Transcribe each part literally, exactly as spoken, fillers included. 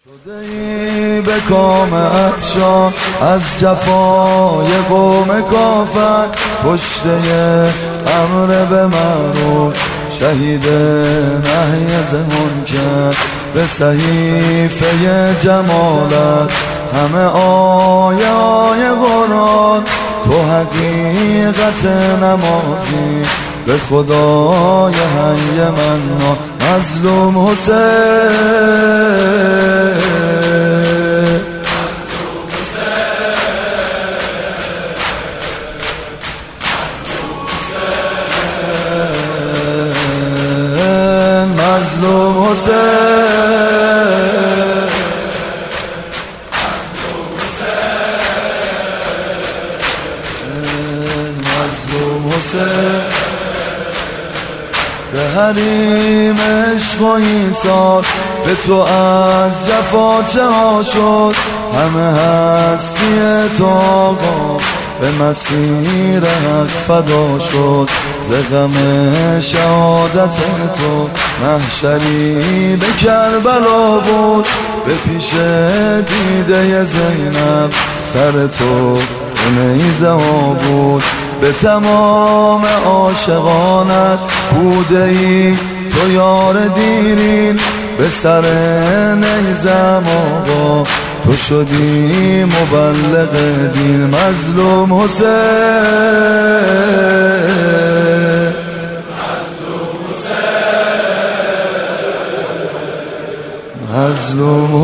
شده‌ای به کامت شاه از جفای قوم کافر، پشته امر به معروف شهید نهی از منکر، به صحیفه جمالت همه آیه آیه قرآن، تو حقیقت نمازی به خدای حی منان. مظلوم حسین مظلوم حسین مظلوم حسین به حریم عشق و ایثار، به تو از جفا چه ها شد، همه هستی تو آقا به مسیر حق فدا شد. ز غم شهادت تو محشری به کربلا بود، به پیش دیده زینب سر تو به نیزه ها بود. به تمام عاشقانت بوده ای تو یار دیرین، به سر نیزم آقا تو شدی مبلغ دین. مظلوم حسین مظلوم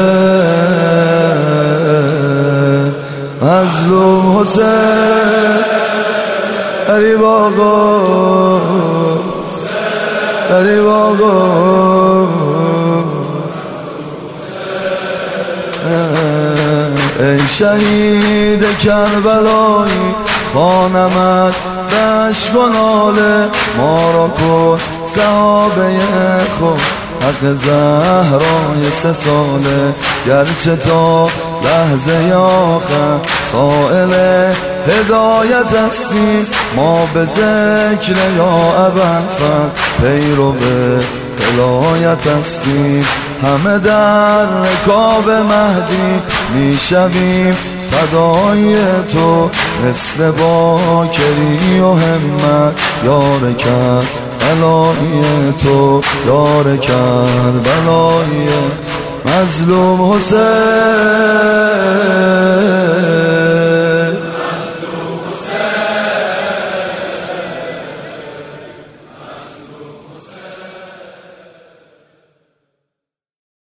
حسین مظلوم حسین غریب آقا غریب آقا ای شهید کربلایی، خانمت به اشک و ناله، ما را کن صحابه خود حق زهرای سه ساله. گرچه تا لحظه آخر سائل هدایت هستیم، ما به ذکر یا ابوالفضل پیرو به ولایت هستیم. همه در رکاب مهدی میشویم فدای تو، مثل باکری و همت یار کربلای تو، یار کربلای. مظلوم حسین